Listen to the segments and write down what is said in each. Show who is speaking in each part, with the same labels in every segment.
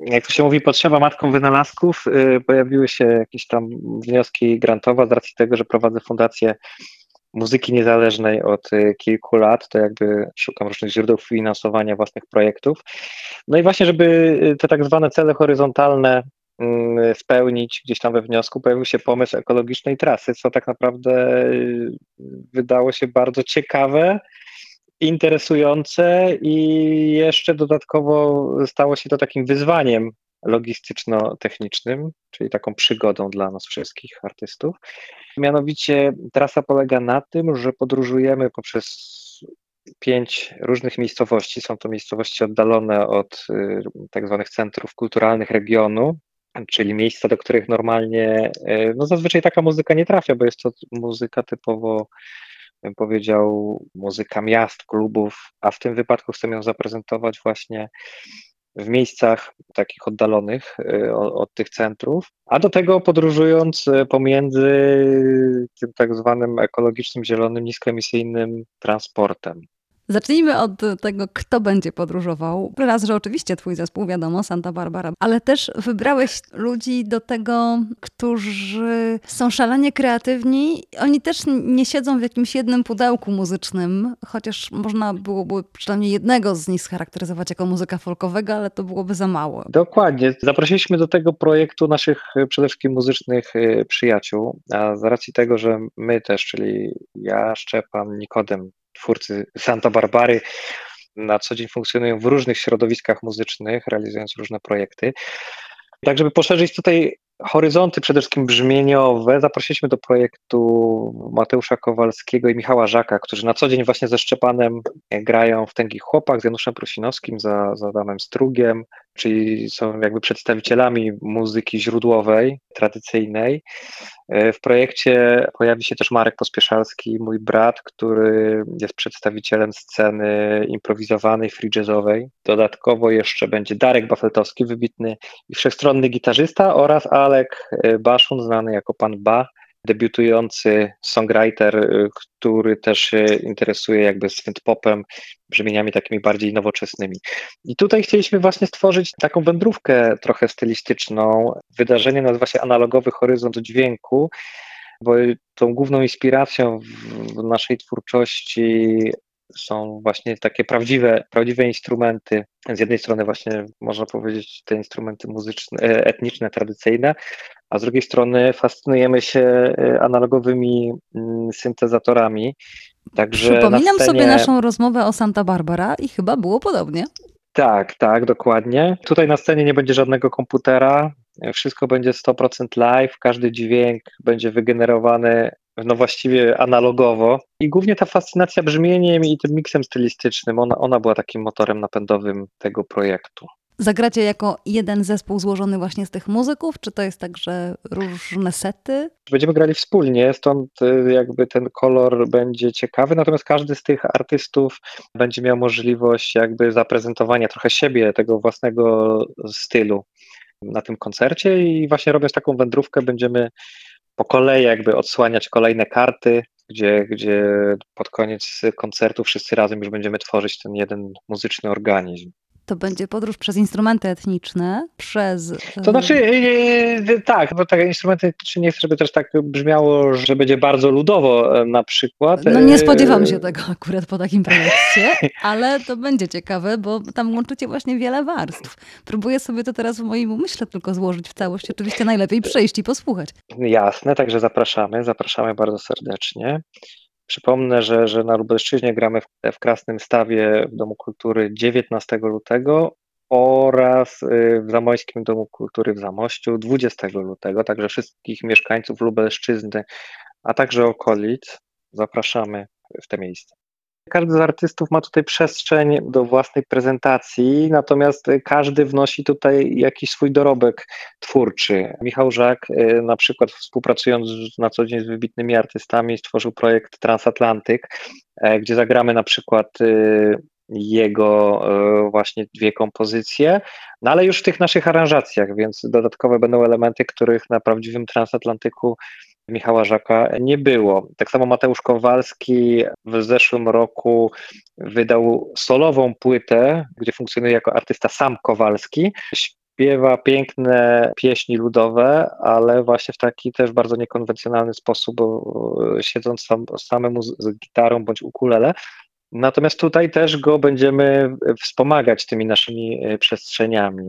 Speaker 1: jak to się mówi, potrzeba matką wynalazków. Pojawiły się jakieś tam wnioski grantowe z racji tego, że prowadzę fundację muzyki niezależnej od kilku lat, to jakby szukam różnych źródeł finansowania własnych projektów. No i właśnie, żeby te tak zwane cele horyzontalne spełnić gdzieś tam we wniosku, pojawił się pomysł ekologicznej trasy, co tak naprawdę wydało się bardzo ciekawe, interesujące i jeszcze dodatkowo stało się to takim wyzwaniem logistyczno-technicznym, czyli taką przygodą dla nas wszystkich artystów. Mianowicie trasa polega na tym, że podróżujemy poprzez 5 różnych miejscowości. Są to miejscowości oddalone od tak zwanych centrów kulturalnych regionu, czyli miejsca, do których normalnie, no zazwyczaj taka muzyka nie trafia, bo jest to muzyka typowo, bym powiedział, muzyka miast, klubów, a w tym wypadku chcemy ją zaprezentować właśnie w miejscach takich oddalonych od tych centrów, a do tego podróżując pomiędzy tym tak zwanym ekologicznym, zielonym, niskoemisyjnym transportem.
Speaker 2: Zacznijmy od tego, kto będzie podróżował. Raz, że oczywiście twój zespół, wiadomo, Santa Barbara, ale też wybrałeś ludzi do tego, którzy są szalenie kreatywni. Oni też nie siedzą w jakimś jednym pudełku muzycznym, chociaż można byłoby przynajmniej jednego z nich scharakteryzować jako muzyka folkowego, ale to byłoby za mało.
Speaker 1: Dokładnie. Zaprosiliśmy do tego projektu naszych przede wszystkim muzycznych przyjaciół, a z racji tego, że my też, czyli ja, Szczepan, Nikodem, twórcy Santa Barbary, na co dzień funkcjonują w różnych środowiskach muzycznych, realizując różne projekty. Tak, żeby poszerzyć tutaj horyzonty przede wszystkim brzmieniowe, zaprosiliśmy do projektu Mateusza Kowalskiego i Michała Żaka, którzy na co dzień właśnie ze Szczepanem grają w Tęgich Chłopach, z Januszem Prusinowskim, za Adamem Strugiem, czyli są jakby przedstawicielami muzyki źródłowej, tradycyjnej. W projekcie pojawi się też Marek Pospieszalski, mój brat, który jest przedstawicielem sceny improwizowanej, free jazzowej. Dodatkowo jeszcze będzie Darek Bafeltowski, wybitny i wszechstronny gitarzysta, oraz Alek Baszun, znany jako Pan Ba, debiutujący songwriter, który też się interesuje jakby synth-popem, brzmieniami takimi bardziej nowoczesnymi. I tutaj chcieliśmy właśnie stworzyć taką wędrówkę trochę stylistyczną. Wydarzenie nazywa się Analogowy Horyzont Dźwięku, bo tą główną inspiracją w naszej twórczości są właśnie takie prawdziwe instrumenty. Z jednej strony właśnie można powiedzieć te instrumenty muzyczne, etniczne, tradycyjne, a z drugiej strony fascynujemy się analogowymi syntezatorami. Także
Speaker 2: Przypominam sobie naszą rozmowę o Santa Barbara i chyba było podobnie.
Speaker 1: Tak, dokładnie. Tutaj na scenie nie będzie żadnego komputera, wszystko będzie 100% live, każdy dźwięk będzie wygenerowany no właściwie analogowo i głównie ta fascynacja brzmieniem i tym miksem stylistycznym, ona była takim motorem napędowym tego projektu.
Speaker 2: Zagracie jako jeden zespół złożony właśnie z tych muzyków, czy to jest tak, że różne sety?
Speaker 1: Będziemy grali wspólnie, stąd jakby ten kolor będzie ciekawy, natomiast każdy z tych artystów będzie miał możliwość jakby zaprezentowania trochę siebie, tego własnego stylu na tym koncercie i właśnie robiąc taką wędrówkę będziemy po kolei jakby odsłaniać kolejne karty, gdzie pod koniec koncertu wszyscy razem już będziemy tworzyć ten jeden muzyczny organizm.
Speaker 2: To będzie podróż przez instrumenty etniczne, przez...
Speaker 1: To znaczy, tak, bo takie instrumenty etniczne nie chcę, żeby też tak brzmiało, że będzie bardzo ludowo na przykład.
Speaker 2: No nie spodziewam się tego akurat po takim projekcie, ale to będzie ciekawe, bo tam łączycie właśnie wiele warstw. Próbuję sobie to teraz w moim umyśle tylko złożyć w całość. Oczywiście najlepiej przyjść i posłuchać.
Speaker 1: Jasne, także zapraszamy bardzo serdecznie. Przypomnę, że na Lubelszczyźnie gramy w Krasnym Stawie w Domu Kultury 19 lutego oraz w Zamojskim Domu Kultury w Zamościu 20 lutego. Także wszystkich mieszkańców Lubelszczyzny, a także okolic zapraszamy w te miejsca. Każdy z artystów ma tutaj przestrzeń do własnej prezentacji, natomiast każdy wnosi tutaj jakiś swój dorobek twórczy. Michał Żak na przykład współpracując na co dzień z wybitnymi artystami stworzył projekt Transatlantyk, gdzie zagramy na przykład jego właśnie 2 kompozycje, no ale już w tych naszych aranżacjach, więc dodatkowe będą elementy, których na prawdziwym Transatlantyku Michała Żaka nie było. Tak samo Mateusz Kowalski w zeszłym roku wydał solową płytę, gdzie funkcjonuje jako artysta sam Kowalski. śpiewa piękne pieśni ludowe, ale właśnie w taki też bardzo niekonwencjonalny sposób, bo siedząc samemu z gitarą bądź ukulele. Natomiast tutaj też go będziemy wspomagać tymi naszymi przestrzeniami.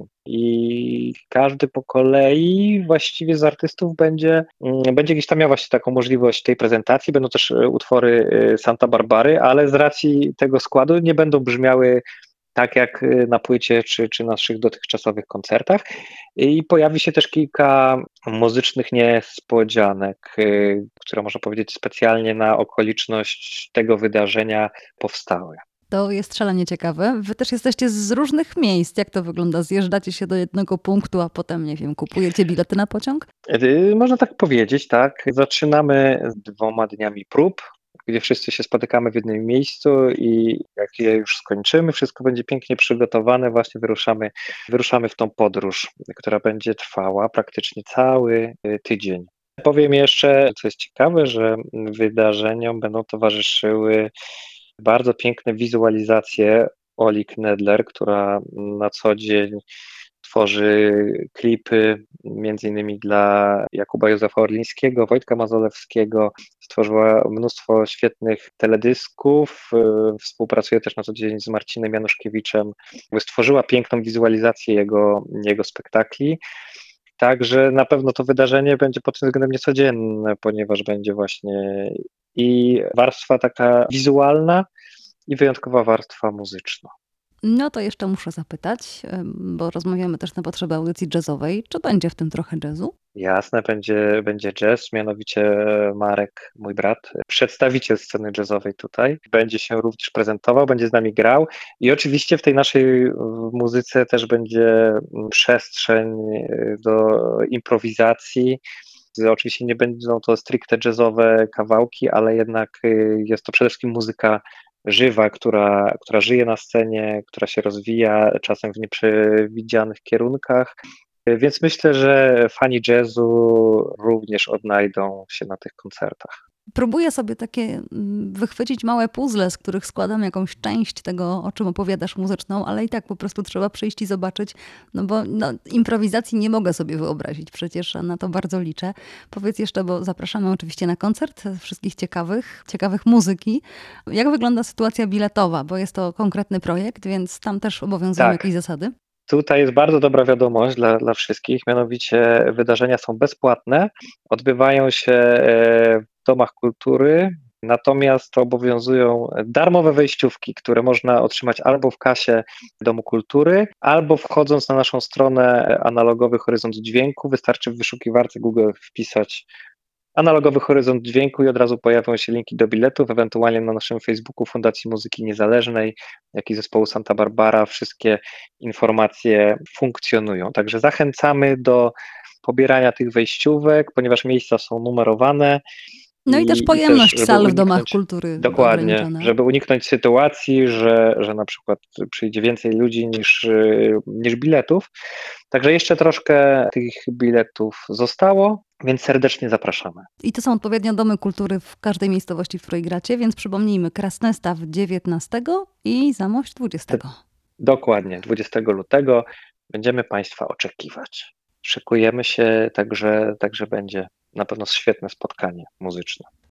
Speaker 1: I każdy po kolei właściwie z artystów będzie gdzieś tam miał właśnie taką możliwość tej prezentacji. Będą też utwory Santa Barbary, ale z racji tego składu nie będą brzmiały tak jak na płycie czy naszych dotychczasowych koncertach. I pojawi się też kilka muzycznych niespodzianek, które można powiedzieć specjalnie na okoliczność tego wydarzenia powstały.
Speaker 2: To jest szalenie ciekawe. Wy też jesteście z różnych miejsc. Jak to wygląda? Zjeżdżacie się do jednego punktu, a potem, nie wiem, kupujecie bilety na pociąg?
Speaker 1: Można tak powiedzieć, tak. Zaczynamy z 2 dniami prób, gdzie wszyscy się spotykamy w jednym miejscu i jak je już skończymy, wszystko będzie pięknie przygotowane, właśnie wyruszamy w tą podróż, która będzie trwała praktycznie cały tydzień. Powiem jeszcze, co jest ciekawe, że wydarzeniom będą towarzyszyły bardzo piękne wizualizacje Oli Knedler, która na co dzień tworzy klipy między innymi dla Jakuba Józefa Orlińskiego, Wojtka Mazolewskiego, stworzyła mnóstwo świetnych teledysków, współpracuje też na co dzień z Marcinem Januszkiewiczem, stworzyła piękną wizualizację jego spektakli. Także na pewno to wydarzenie będzie pod tym względem niecodzienne, ponieważ będzie właśnie i warstwa taka wizualna, i wyjątkowa warstwa muzyczna.
Speaker 2: No to jeszcze muszę zapytać, bo rozmawiamy też na potrzeby audycji jazzowej. Czy będzie w tym trochę jazzu?
Speaker 1: Jasne, będzie jazz, mianowicie Marek, mój brat, przedstawiciel sceny jazzowej tutaj, będzie się również prezentował, będzie z nami grał i oczywiście w tej naszej muzyce też będzie przestrzeń do improwizacji. Oczywiście nie będą to stricte jazzowe kawałki, ale jednak jest to przede wszystkim muzyka żywa, która żyje na scenie, która się rozwija, czasem w nieprzewidzianych kierunkach. Więc myślę, że fani jazzu również odnajdą się na tych koncertach.
Speaker 2: Próbuję sobie takie wychwycić małe puzzle, z których składam jakąś część tego, o czym opowiadasz muzyczną, ale i tak po prostu trzeba przyjść i zobaczyć, no bo improwizacji nie mogę sobie wyobrazić przecież, a na to bardzo liczę. Powiedz jeszcze, bo zapraszamy oczywiście na koncert wszystkich ciekawych muzyki. Jak wygląda sytuacja biletowa, bo jest to konkretny projekt, więc tam też obowiązują
Speaker 1: Tak.
Speaker 2: jakieś zasady?
Speaker 1: Tutaj jest bardzo dobra wiadomość dla wszystkich, mianowicie wydarzenia są bezpłatne, odbywają się w domach kultury, natomiast obowiązują darmowe wejściówki, które można otrzymać albo w kasie Domu Kultury, albo wchodząc na naszą stronę Analogowy Horyzont Dźwięku. Wystarczy w wyszukiwarce Google wpisać Analogowy Horyzont Dźwięku i od razu pojawią się linki do biletów, ewentualnie na naszym Facebooku Fundacji Muzyki Niezależnej, jak i zespołu Santa Barbara. Wszystkie informacje funkcjonują. Także zachęcamy do pobierania tych wejściówek, ponieważ miejsca są numerowane.
Speaker 2: No i też pojemność
Speaker 1: żeby
Speaker 2: sal w domach kultury
Speaker 1: dokładnie,
Speaker 2: ograniczona.
Speaker 1: żeby uniknąć sytuacji, że na przykład przyjdzie więcej ludzi niż biletów. Także jeszcze troszkę tych biletów zostało, więc serdecznie zapraszamy.
Speaker 2: I to są odpowiednio domy kultury w każdej miejscowości, w której gracie, więc przypomnijmy, Krasnestaw 19 i Zamość 20.
Speaker 1: Dokładnie, 20 lutego będziemy Państwa oczekiwać. Szykujemy się, także będzie na pewno świetne spotkanie muzyczne.